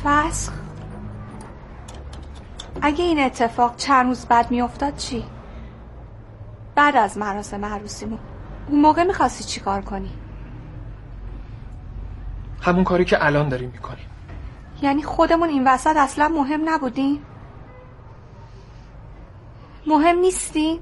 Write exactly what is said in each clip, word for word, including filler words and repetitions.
فسخ؟ اگه این اتفاق چند روز بعد میافتاد چی؟ بعد از مراسم عروسیمون اون موقع میخواستی چی کار کنی؟ همون کاری که الان داریم میکنیم. یعنی خودمون این وسط اصلا مهم نبودیم؟ مهم نیستی؟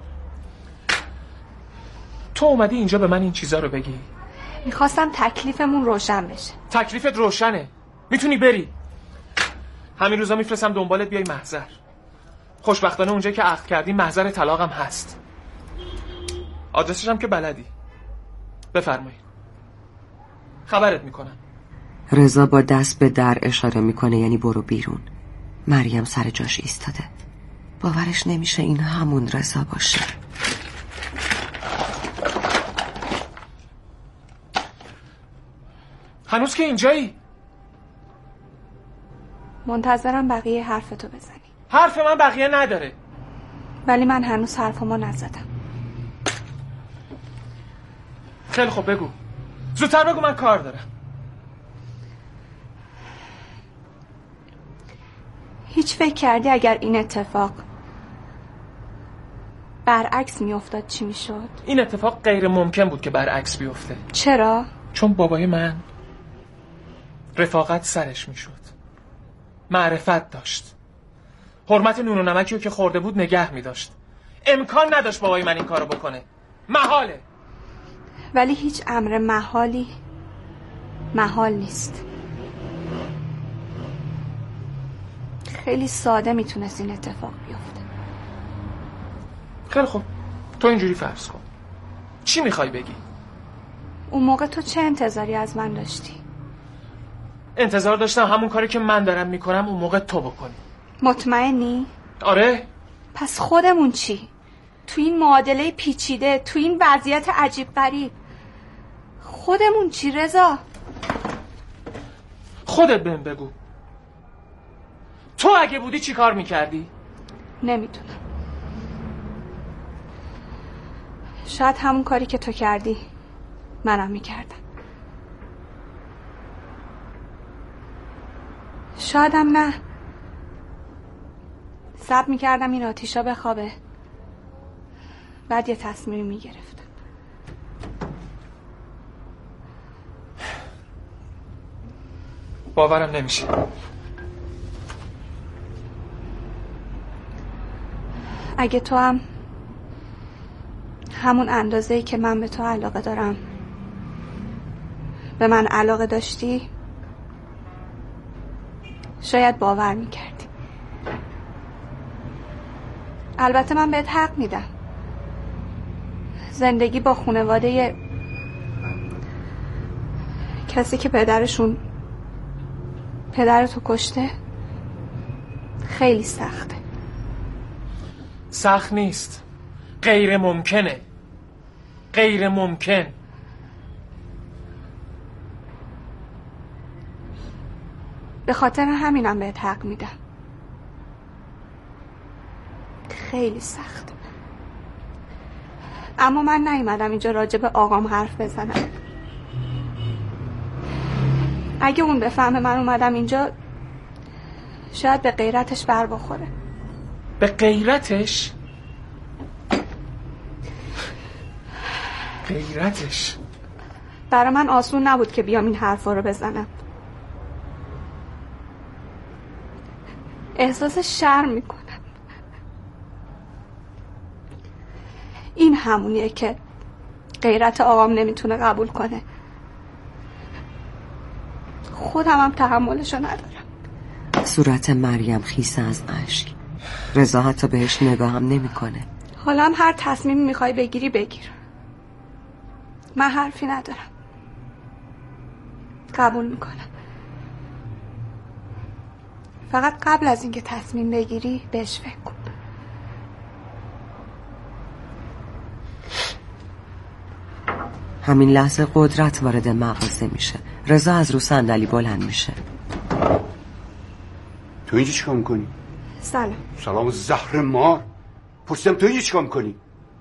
تو اومدی اینجا به من این چیزا رو بگی؟ میخواستم تکلیفمون روشن بشه. تکلیفت روشنه، میتونی بری. همین روزا میفرستم دنبالت بیای محضر. خوشبختانه اونجا که عقد کردیم محضر طلاقم هست. آدرسش هم که بلدی. بفرمایید. خبرت میکنم. رضا با دست به در اشاره میکنه، یعنی برو بیرون. مریم سر جاش ایستاده. باورش نمیشه این همون رضا باشه. هنوز که اینجایی؟ منتظرم بقیه حرفتو بزنی. حرف من بقیه نداره. ولی من هنوز حرفمو نزدم. خیلی خوب بگو. زودتر بگو، من کار دارم. هیچ فکر کردی اگر این اتفاق برعکس میافتاد چی میشد؟ این اتفاق غیر ممکن بود که برعکس بیفته. چرا؟ چون بابای من رفاقت سرش میشد، معرفت داشت، حرمت نون و نمکی رو که خورده بود نگه میداشت. امکان نداشت بابای من این کارو بکنه. محاله. ولی هیچ امر محالی محال نیست. خیلی ساده میتونست این اتفاق بیفته. خیلی خوب، تو اینجوری فرض کن. چی میخوای بگی؟ اون موقع تو چه انتظاری از من داشتی؟ انتظار داشتم همون کاری که من دارم میکنم اون موقع تو بکنی. مطمئنی؟ آره. پس خودمون چی؟ تو این معادله پیچیده، تو این وضعیت عجیب غریب، خودمون چی رضا؟ خودت بهم بگو. تو اگه بودی چی کار میکردی؟ نمیدونم. شاید همون کاری که تو کردی منم میکردم. شایدم نه. صبر میکردم این آتیشا بخوابه، بعد یه تصمیمی میگرفتم. باورم نمیشه. اگه تو هم همون اندازه‌ای که من به تو علاقه دارم به من علاقه داشتی، شاید باور میکردی. البته من بهت حق میدم. زندگی با خانواده کسی که پدرشون پدرتو کشته خیلی سخته. سخت نیست، غیر ممکنه. غیر ممکن. به خاطر همینم بهت حق میدم. خیلی سخته. اما من نیومدم اینجا راجع به آقام حرف بزنم. اگه اون بفهمه من اومدم اینجا شاید به غیرتش بر بخوره. به غیرتش؟ غیرتش؟ برای من آسون نبود که بیام این حرفا رو بزنم. احساس شرم میکنم. این همونیه که غیرت آقام نمیتونه قبول کنه. خودم هم تحملشو ندارم. صورت مریم خیسه از اشک. رضا حتی بهش نگاه هم نمی کنه. حالا هم هر تصمیمی میخوای بگیری بگیر. من حرفی ندارم. قبول میکنم. فقط قبل از اینکه تصمیم بگیری بهش فکر کن. همین لحظه قدرت وارد مغازه میشه. رضا از رو صندلی بلند میشه. تو اینجا چیکار میکنی؟ سلام. سلام زهر مار. پرسیدم تو اینجا چیکار میکنی؟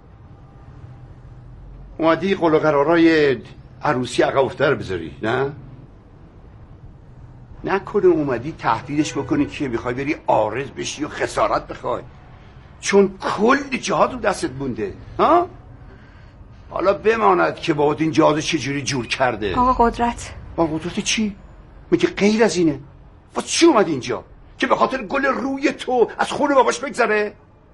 اومدی قول و قرارای عروسی عقب افتاده رو بذاری، نه؟ نکنه اومدی تهدیدش بکنی که میخوای بری عارض بشی و خسارت بخوای، چون کل جهاد رو دستت مونده. ها حالا بماند که بابات این جهاد چجوری جور کرده. آقا قدرت. آقا قدرت چی؟ میگه غیر از اینه؟ واسه چی اومد اینجا؟ که به خاطر گل روی تو از خون باباش بگذره؟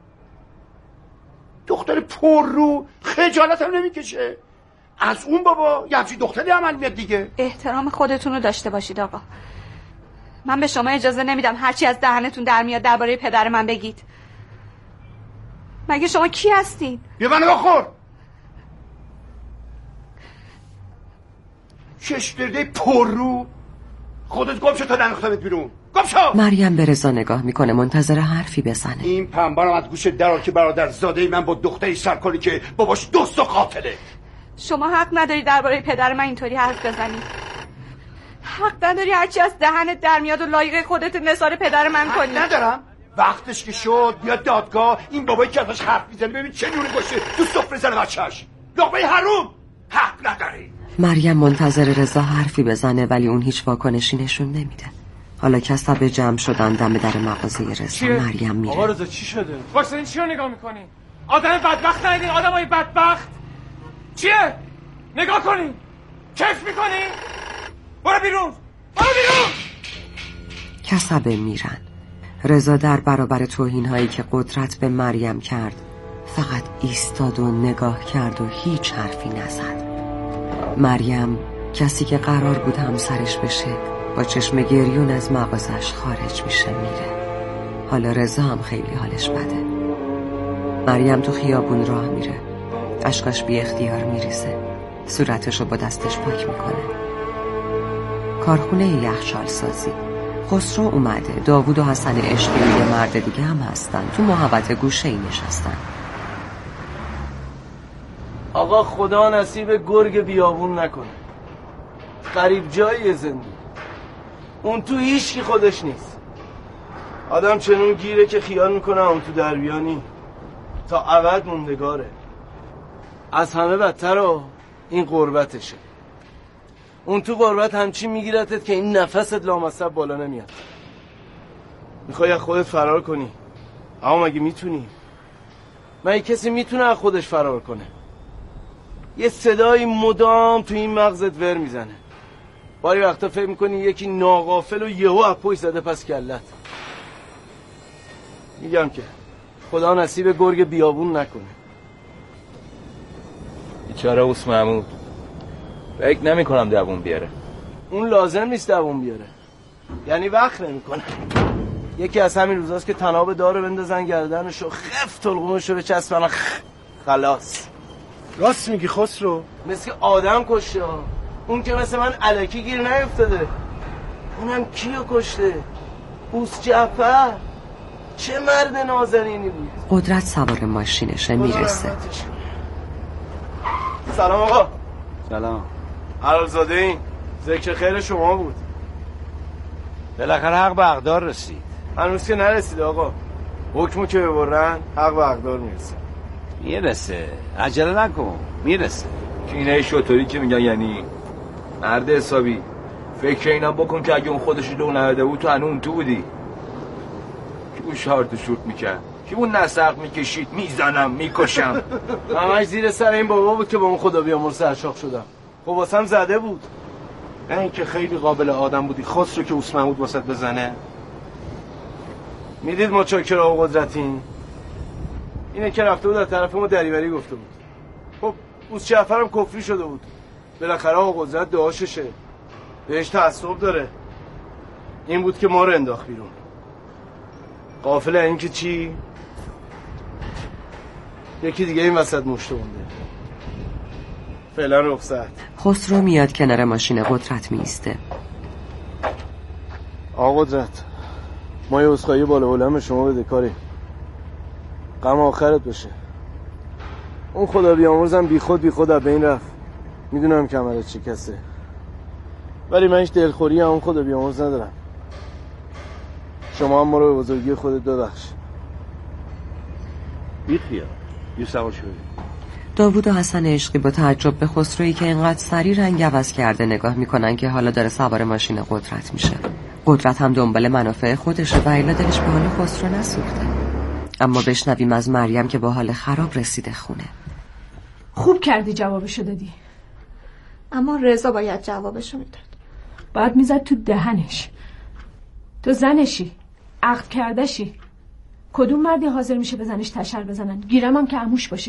دختر پر رو خجالت هم نمیکشه از اون بابا یه همچین دختری عمل میاد دیگه. احترام خودتون رو داشته باشید آقا. من به شما اجازه نمیدم هرچی از دهنتون در میاد درباره پدر من بگید. مگه شما کی هستین؟ یه منو بخور. ششترده پر رو خودت گم شو تا ننختمت بیرون. گم شو. مریم به رضا نگاه میکنه منتظر حرفی بزنه. این پنبرم از گوش درار که برادر زاده من با دختری سر کنی که باباش دوست و قاتله. شما حق نداری درباره پدر من اینطوری حرف بزنی. حق نداری هرچی از دهنت در میاد و لایق خودت نثار پدر من کنی. حق ندارم. وقتش که شد بیاد دادگاه این بابایی که ازش حرف میزنی ببین چه جوری باشه تو سفره زنه بچه‌اش. لقمه حروم. حق نداری. مریم منتظر رضا حرفی بزنه ولی اون هیچ واکنشی نشون نمیده. حالا کسب جمع شدن دم در مغازه رضا. مریم میره. آقا رضا چی شده؟ واسه این چی رو نگاه میکنی؟ آدم بدبخت ندیدین؟ آدمای بدبخت چیه؟ نگاه کنی؟ کیف میکنی؟ برو بیرون! برو بیرون! کسبه میرن. رضا در برابر توهین هایی که قدرت به مریم کرد فقط ایستاد و نگاه کرد و هیچ حرفی نزد. مریم کسی که قرار بود همسرش بشه با چشم گریون از مغازش خارج میشه میره. حالا رضا هم خیلی حالش بده. مریم تو خیابون راه میره. اشکاش بی اختیار میریزه. صورتشو با دستش پاک میکنه. کارخونه یخچال سازی. خسرو اومده. داوود و حسن عشقی و یه مرد دیگه هم هستن. تو محوطه گوشه ای نشستن. آقا خدا نصیب گرگ بیابون نکنه. غریب جاییه زندگی. اون تو هیچکی خودش نیست. آدم چنون گیره که خیال میکنه اون تو دربیانی تا ابد موندگاره. از همه بدتر و این غربتشه. اون تو غربت همچین میگیرتت که این نفست لامصب بالا نمیاد. میخوای از خودت فرار کنی اما مگه میتونی؟ مگه کسی میتونه از خودش فرار کنه؟ یه صدای مدام تو این مغزت ور میزنه. باری وقتا فکر میکنی یکی ناغافل و یهو اپوی زده پس کلت. میگم که خدا نصیب گرگ بیابون نکنه. بیچاره اوس محمود فکر نمی کنم دوون بیاره. اون لازم نیست دوون بیاره، یعنی وقت نمی کنه. یکی از همین روزاست که تناب دارو بندازن گردنشو خفت تلقومشو به چسبن خلاص. راست میگی خسرو. مثل آدم کشته. اون که مثل من الکی گیر نیفتاده. اونم کیو کشته؟ بوس جعفر. چه مرد نازنینی بود. قدرت سوار ماشینشه میرسه. سلام آقا. سلام. حلالزاده این ذکر خیر شما بود. بالاخره حق به حقدار رسید. هنوز که نرسید آقا. حکمو که ببرن حق به حقدار میرسه. میرسه، عجله نکن، میرسه. اینه شطوری که میگن یعنی مرد حسابی فکر اینم بکن که اگه اون خودش دو نهده بود تو هنون تو بودی. کی اون شارت شورت میکرد، کی اون نسق میکشید میزنم میکشم. همش زیر سر این بابا بود که با اون خدا بیامرز سرشاخ شدم. خب واسم زده بود. نه این که خیلی قابل آدم بودی خسرو که اوس محمود واسط بزنه. میدید ما چاکر آقا قدرتین. اینه که رفته بود از طرف ما دریوری گفته بود. خب اوس جعفر هم کفری شده بود. بالاخره آقا قدرت دعاششه، بهش تعصب داره. این بود که ما رو انداخت بیرون. قافل این که چی؟ یکی دیگه این وسط مشت مونده. فعلا رخصت. خسرو میاد کنار ماشین قدرت میسته. آقا قدرت ما یه عذرخواهی بالا علم شما بده کاری. غم آخرت بشه. اون خدا بیامرزم بی خود بی خود از بین رفت. میدونم کمرت شکسته ولی من هیچ دلخوری هم اون خدا بیامرز ندارم. شما هم ما رو به بزرگی خودت ببخش. بیخیا یه سوار شدی. داوود و حسن عشقی با تعجب به خسرویی که اینقدر سریع رنگ عوض کرده نگاه میکنن که حالا داره سوار ماشین قدرت میشه. قدرت هم دنبال منافع خودشه و الا دلش به حال خسرو نسوخته. اما بشنویم از مریم که با حال خراب رسیده خونه. خوب کردی جوابشو دادی. اما رضا باید جوابشو میداد. باید میزد تو دهنش. تو زنشی، عقد کردشی. کدوم مردی حاضر میشه بزنش تشر بزنن؟ گیرم هم که عموش باشه.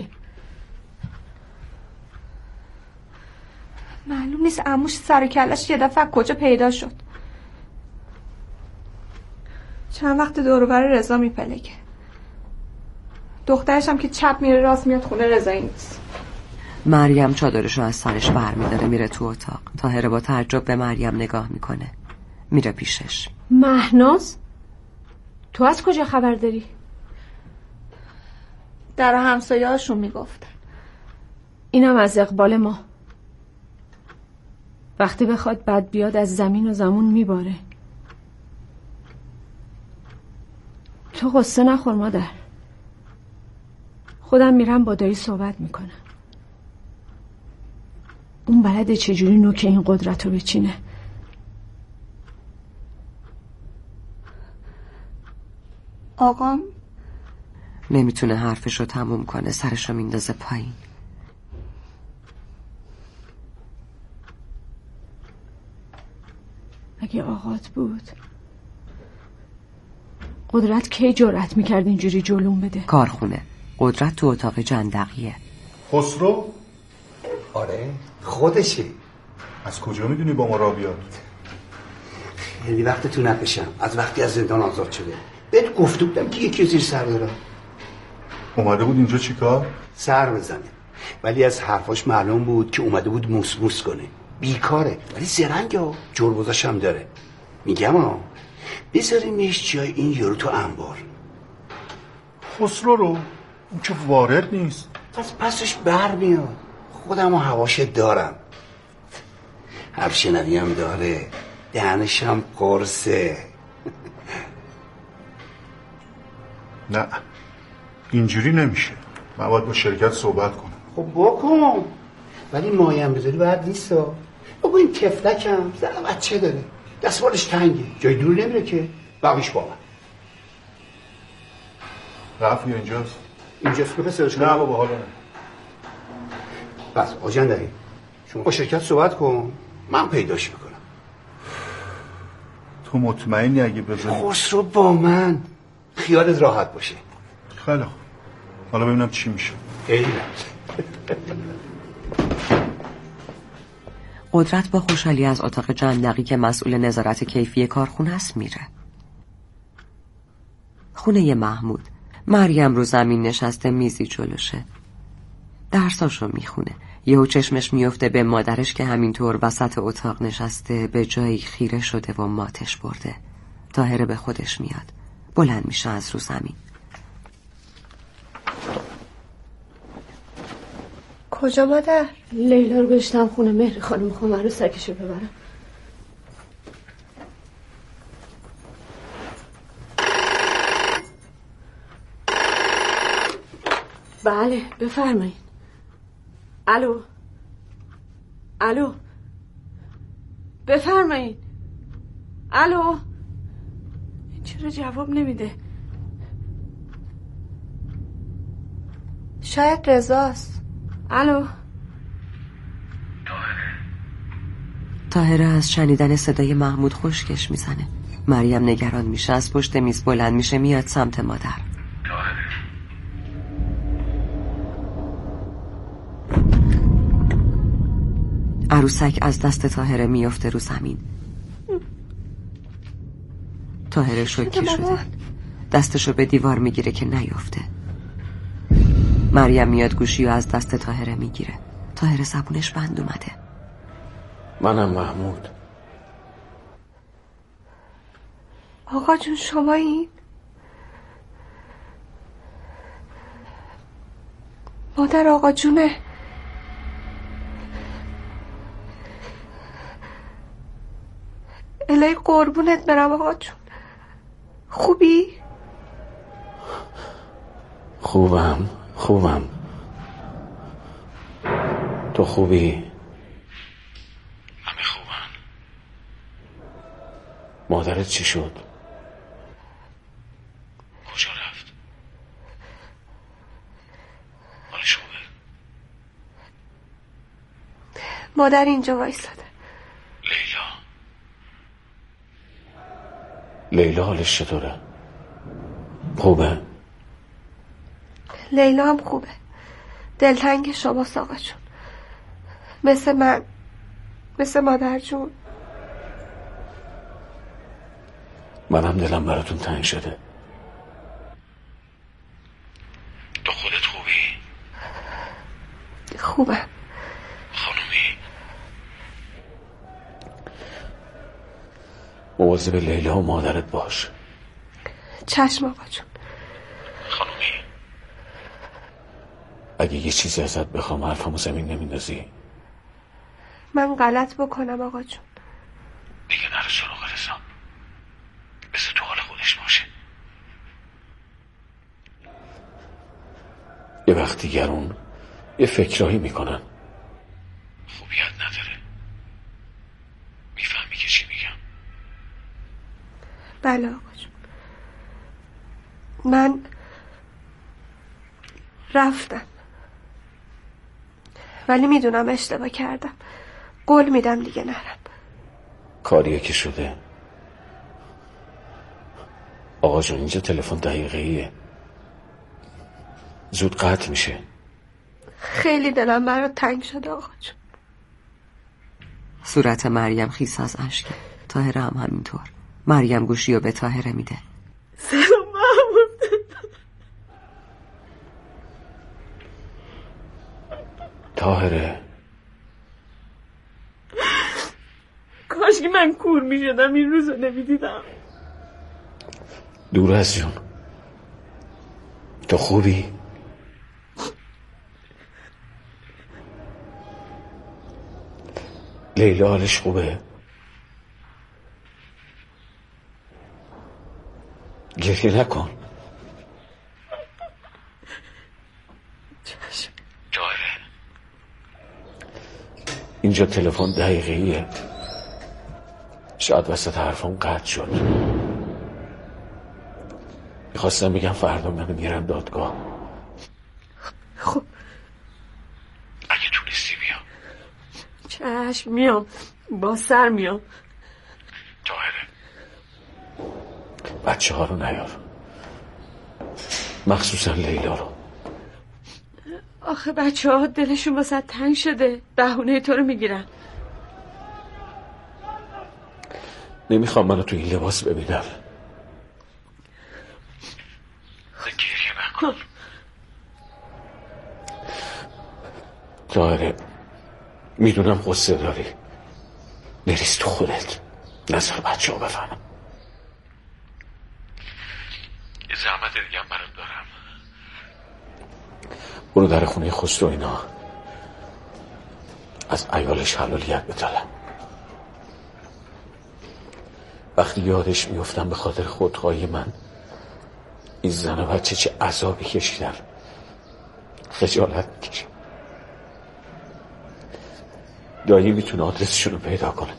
معلوم نیست عموش سر و کلش یه دفعه کجا پیدا شد. چند وقت دور و بر رضا میپلگه. دخترش هم که چپ میره راست میاد خونه رضایی نیست. مریم چادرشو از سرش برمیداره میره تو اتاق. طاهره با تعجب به مریم نگاه میکنه. میره پیشش. مهناز؟ تو از کجا خبر داری؟ در همسایه هاشون میگفتن. اینم از اقبال ما. وقتی بخواد بد بیاد از زمین و زمون میباره. تو قصه نخور مادر. خودم میرم با دایی صحبت میکنم. اون بلده چجوری نوک این قدرت رو بچینه. آقام نمیتونه حرفشو تموم کنه. سرشو میندازه پایین. اگه آقات بود قدرت کی جرأت میکرد اینجوری جلوم بده؟ کارخونه. قدرت تو اتاق جندقیه. خسرو؟ آره خودشه. از کجا میدونی با ما را بیاد؟ خیلی وقت تو نپشم. از وقتی از زندان آزاد شده. بهت گفته بودم که یکی زیر سر دارم. اومده بود اینجا چیکار؟ سر بزنه. ولی از حرفاش معلوم بود که اومده بود موس موس کنه. بیکاره ولی زرنگه ها. جربوزاش هم داره. میگم ها بذاریمش جای این یارو تو انبار. خسرو رو؟ اون که وارد نیست. پس پسش بر میاد. خودم و هواش دارم. حرف شنوی هم داره. دهنش هم قرصه. نه اینجوری نمیشه. من باید با شرکت صحبت کنم. خب بکن. ولی مایم بذاری باید نیست ها. بگو این تفلکم زن بچه داره. دستمالش تنگه. جای دور نمیره که. بقیش با من. رفت یا اینجاست؟ اینجاست که پسرش کنم؟ نه بابا حالا نه. بس آجان داری. شما با شرکت صحبت کن. من پیداش میکنم. تو مطمئنی اگه بذاری؟ خسرو با من. خیالت راحت باشه. خیلی خوب. حالا ببینم چی میشه. خیلی قدرت با خوشحالی از اتاق جندقی که مسئول نظارت کیفی کارخونه است میره. خونه محمود. مریم رو زمین نشسته میزی جلوشه. درساشو میخونه. یهو چشمش میفته به مادرش که همینطور وسط اتاق نشسته به جایی خیره شده و ماتش برده. طاهره به خودش میاد. بلند میشه از رو زمین. کجا مادر؟ لیلا رو بشتم خونه مهر خانم. میخوام عروسکشو ببرم. بله بفرمایید. الو الو بفرمایید. الو چرا جواب نمیده؟ شاید رضاست. الو طاهره از شنیدن صدای محمود خشکش میزنه. مریم نگران میشه. از پشت میز بلند میشه میاد سمت مادر. عروسک از دست طاهره میفته رو زمین. طاهره شوکه شده. دستشو به دیوار میگیره که نیفته. مریم میاد گوشی و از دست طاهره میگیره. طاهره زبونش بند اومده. منم محمود. آقا جون شما این؟ مادر آقا جونه. الهی قربونت برم آقا جون. خوبی؟ خوبم خوبم. تو خوبی؟ همه خوبن. مادرت چی شد؟ کجا رفت؟ حالش خوبه؟ مادر اینجا وایساده. لیلا لیلا حالش چطوره؟ خوبه؟ لیلا هم خوبه. دلتنگ شماست آقا جون. مثل من، مثل مادر جون. منم دلم براتون تنگ شده. تو خودت خوبی؟ خوبم. خانومی مواظب لیلا و مادرت باش. چشم آقا جون. خانومی اگه یه چیزی ازت بخوام حرفمو زمین نمیندازی؟ من غلط بکنم آقا جون. دیگه نرو سراغ رضا. بذار تو حال خودش باشه. یه وقت دیگرون یه فکرایی میکنن خوبیت نداره. میفهمی که چی میگم؟ بله آقا جون. من رفتم ولی میدونم اشتباه کردم. قول میدم دیگه نرم. کاریه که شده. آقا جون اینجا تلفن دقیقه‌ایه. زود قطع میشه. خیلی دلم برات تنگ شده آقا جون. صورت مریم خیس از اشکه. طاهره هم همینطور. مریم گوشی رو به طاهره میده. سلام محمود. طاهره کاش که من کور میشدم این روز رو نمیدیدم. دور از جون. تو خوبی؟ لیلا حالش خوبه؟ گریه نکن. چشم. طاهره اینجا تلفن دقیقه‌ایه. شاید وسط حرفم قطع شد. میخواستم بگم فردا منو میرم دادگاه. خب اگه تونستی بیا. چشم میام. با سر میام. طاهره بچه ها رو نیار. مخصوصا لیلا رو. آخه بچه ها دلشون واسه تنگ شده. بهونه تو رو میگیرن. نمیخوام منو تو این لباس ببینم. گریه نکن. طاهره میدونم قصه داری. نریز تو خودت. نظر بچه ها بفهمم. یه زحمت دیگه هم برات دارم. برو در خونه خسرو اینا از عیالش حلالیت بطلب. وقتی یادش میفتم به خاطر خودخواهی من این زن و بچه چه عذابی کشیدن خجالت میکشم. دایی میتونه آدرسشون رو پیدا کنه.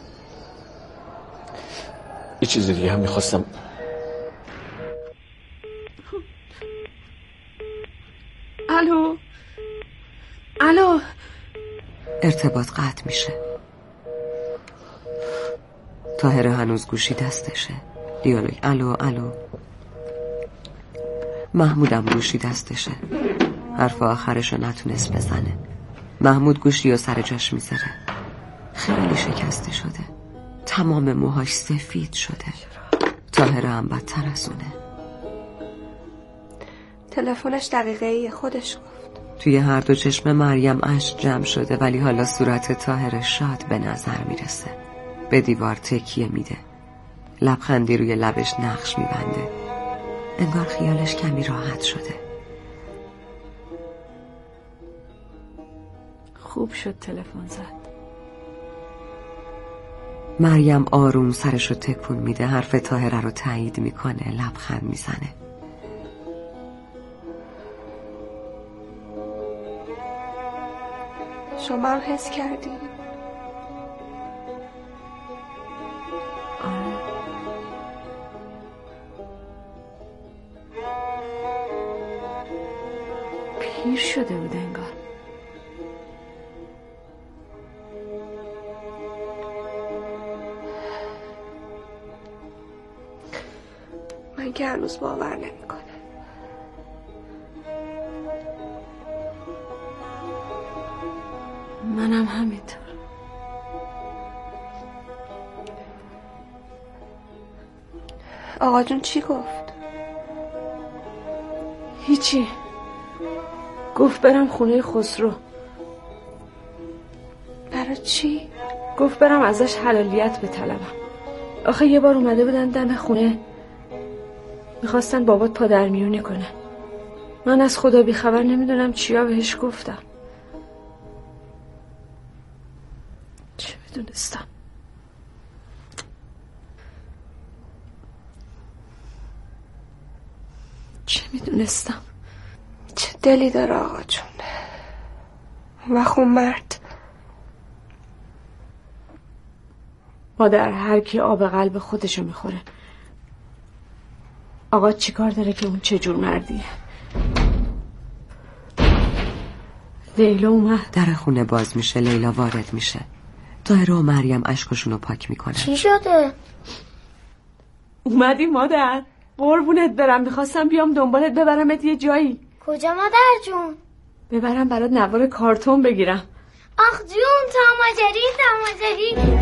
یه چیز دیگه هم میخواستم. الو الو. ارتباط قطع میشه. طاهره هنوز گوشی دستشه. دیالوگ الو الو. محمودم گوشی دستشه. حرف آخرشو نتونست بزنه. محمود گوشی رو سر جاش میذاره. خیلی شکسته شده. تمام موهاش سفید شده. طاهره هم بدتر از اونه. تلفنش دقیقه‌ای خودش گفت. توی هر دو چشم مریم اشک جمع شده ولی حالا صورت طاهره شاد به نظر میرسه. به دیوار تکیه میده. لبخندی روی لبش نقش میبنده. انگار خیالش کمی راحت شده. خوب شد تلفن زد. مریم آروم سرشو تکون میده. حرف طاهره رو تایید میکنه. لبخند میزنه. شما هم حس کردی؟ آره پیر شده بود انگار. من که هنوز باور نمیکنم. منم همینطور. آقا جون چی گفت؟ هیچی. گفت برم خونه خسرو. برای چی؟ گفت برم ازش حلالیت بطلبم. آخه یه بار اومده بودن دم خونه، میخواستن بابات پادرمیونی کنه. من از خدا بی خبر نمیدونم چیا بهش گفتم. چه میدونستم؟ چه میدونستم؟ چه دلی داره آقا جون. و خون مرد. مادر، هر کی آب قلب خودشو میخوره. آقا چی کار داره که اون چه جور مردیه؟ لیلا اومد. در خونه باز میشه، لیلا وارد میشه. طاهره و مریم اشکشونو پاک میکنه. چی شده؟ اومدی مادر؟ قربونت برم، میخواستم بیام دنبالت ببرمت یه جایی. کجا مادر جون؟ ببرم برات نوار کارتون بگیرم. آخ جون، تماجری تماجری.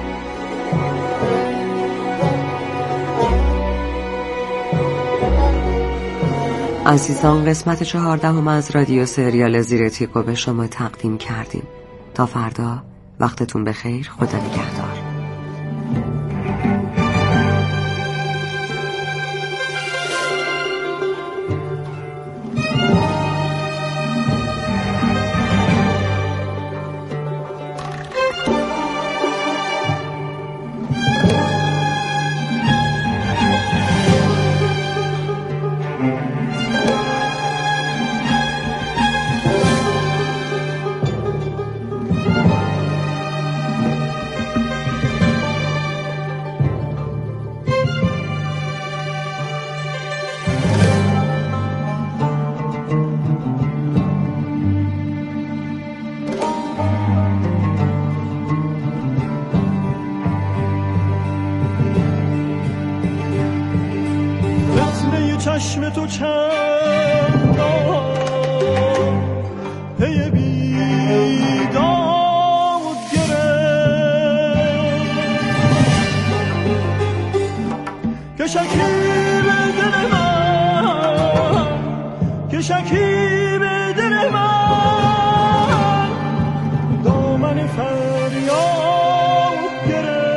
عزیزان، قسمت چهاردهم از رادیو سریال زیر تیغ به شما تقدیم کردیم. تا فردا، وقتتون بخیر. خدا نگهدار. چشم تو چندان پی بیداد گرفت که شکیب دل من که شکیب دل من دامن فریاد گرفت.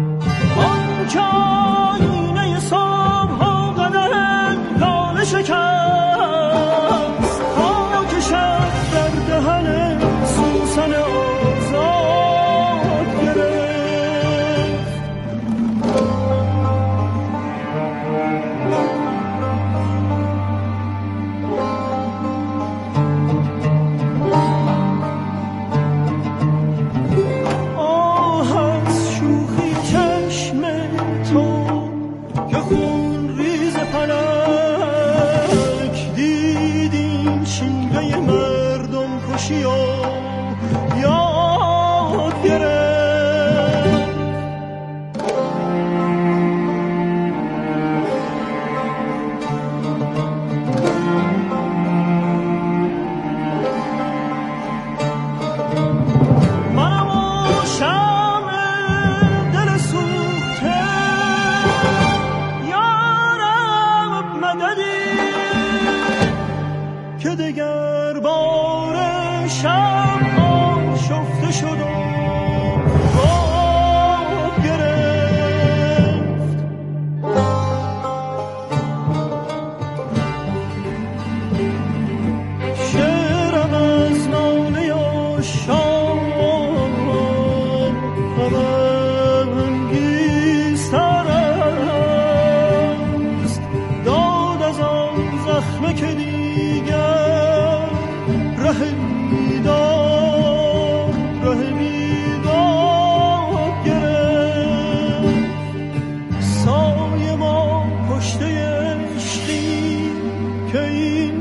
آن که آینه صبح و قدر لاله شکر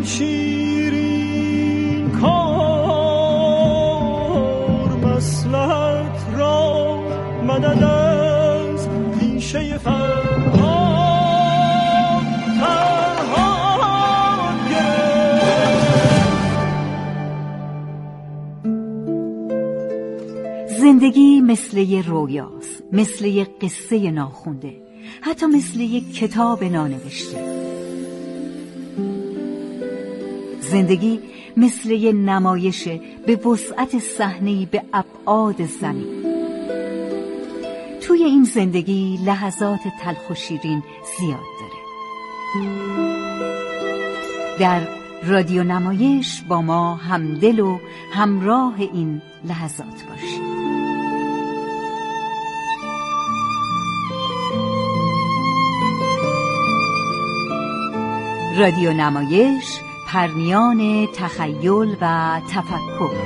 شیرین کار مصلحت را مدد از پیشه فرهاد فرهاد گرفت. زندگی مثل یه رویاست، مثل یه قصه ناخونده، حتی مثل یه کتاب نانوشته. زندگی مثل یه نمایش به وسعت صحنه‌ای به ابعاد زمین. توی این زندگی لحظات تلخ و شیرین زیاد داره. در رادیو نمایش با ما همدل و همراه این لحظات باشید. رادیو نمایش، پرنیان تخیل و تفکر.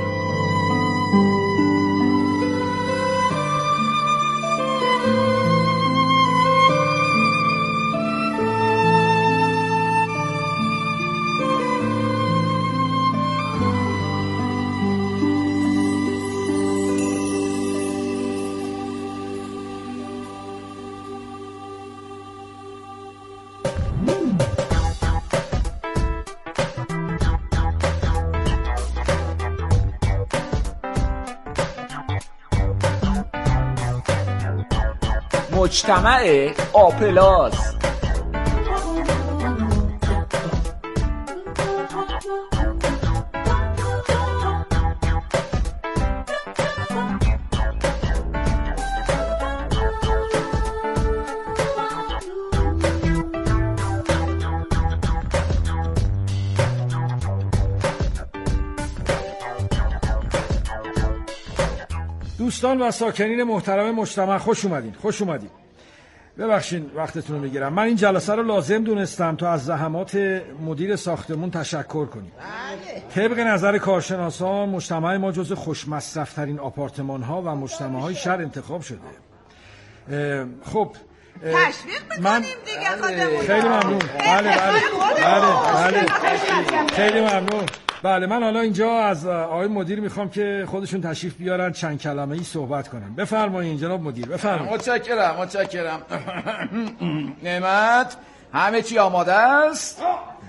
مجتمع آپلاز. دوستان و ساکنین محترم مجتمع، خوش اومدین خوش اومدین. ببخشید وقتتون رو میگیرم. من این جلسه رو لازم دونستم تا از زحمات مدیر ساختمون تشکر کنیم. طبق نظر کارشناسان مجتمع ما جزو خوشمصرف‌ترین آپارتمان ها و مجتمع های شهر انتخاب شده. خب تشویق میکنیم دیگه خودمون. خیلی ممنون. بله بله بله بله خیلی ممنون. بله من حالا اینجا از آقای مدیر میخوام که خودشون تشریف بیارن چند کلمه ای صحبت کنن. بفرمایید جناب مدیر بفرمایید. متشکرم متشکرم. نعمت همه چی آماده است؟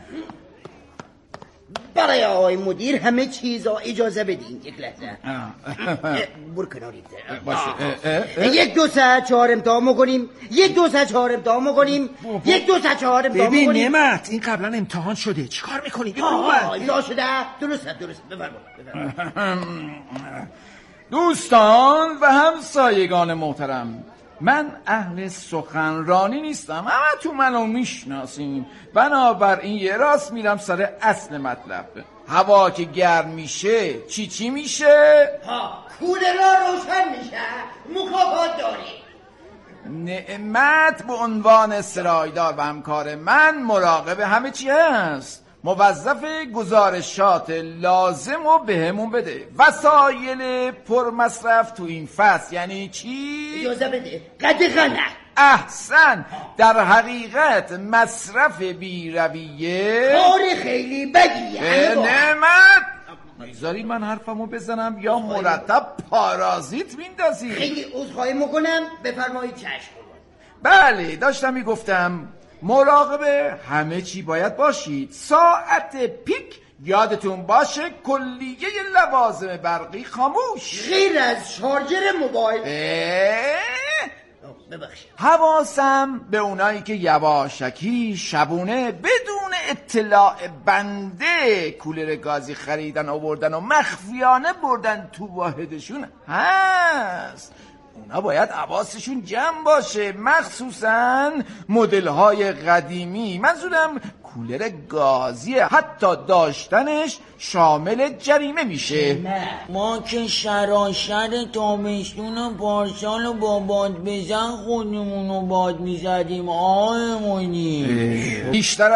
برای آقای مدیر همه چیزا اجازه بدین. یک لحظه برو کنارید. باشه. یک دو سه چهار امتحان میکنیم. یک دو سه چهار امتحان میکنیم. یک دو سه چهار امتحان میکنیم. ببین نعمت این قبلا امتحان شده چیکار میکنی؟ آه امتحان شده. درسته درسته. بفرمایید. دوستان و همسایگان محترم، من اهل سخنرانی نیستم، همه تو منو میشناسین، بنابراین یه راست میرم سر اصل مطلب. هوا که گرم میشه چی چی میشه؟ ها کولرها روشن میشه، مکافات داری. نعمت به عنوان سرایدار و همکار من مراقب همه چی هست، موظف گزارشات لازم رو بهمون بده. وسایل پرمصرف تو این فصل یعنی چی؟ اجازه بده قدغنه. احسن. در حقیقت مصرف بی رویه کار خیلی بدیه. نعمت میذاری من حرفمو بزنم یا مرتب پارازیت میندازی؟ خیلی عذرخواهی میکنم. بفرمایید. چشم. بله داشتم میگفتم مراقب همه چی باید باشید. ساعت پیک یادتون باشه کلیه لوازم برقی خاموش غیر از شارژر موبایل. ببخشید. حواسم به اونایی که یواشکی شبونه بدون اطلاع بنده کولر گازی خریدن آوردن و مخفیانه بردن تو واحدشون هست. اونا باید حواسشون جمع باشه، مخصوصا مدل های قدیمی. منظورم کولر گازیه، حتی داشتنش شامل جریمه میشه. نه ما که شراشر تابستون و پارسال و با باد بزن خودمونو باد میزدیم آقای مدیر. بیشتر